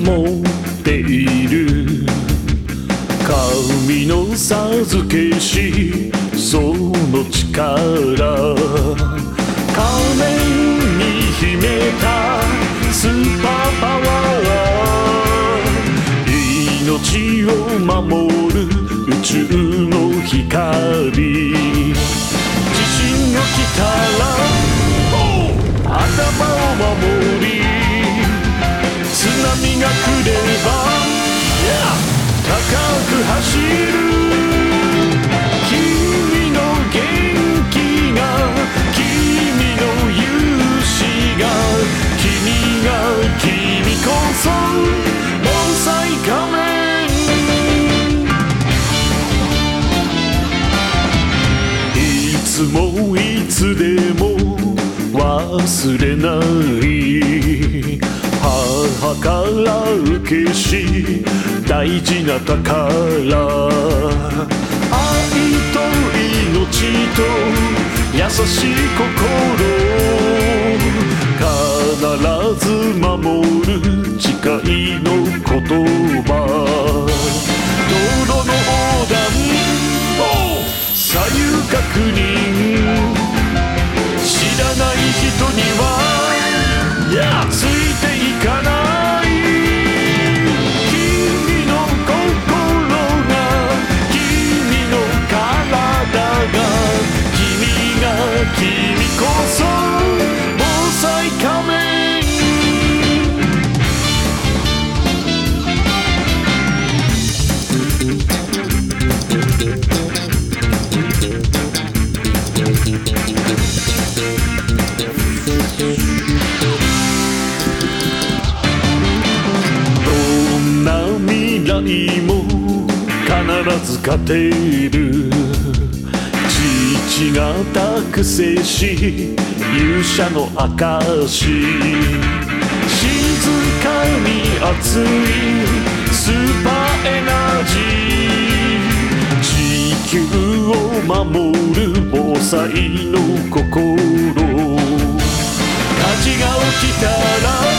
持っている神の授けしその力仮面に秘めたスーパーパワー命を守る宇宙の光地震が来たら頭を守り津波が来れば高く走る君の元気が君の勇姿が君こそ防災仮面いつもいつでも忘れない母から受けし大事な宝愛と命と優しい心必ず守る誓いの言葉道路の横断左右確認知らない人にはついていかない君の心が君の体が君こそ防災仮面未来も必ず勝てる父が託せし勇者の証静かに熱いスーパーエナジー地球を守る防災の心火事が起きたら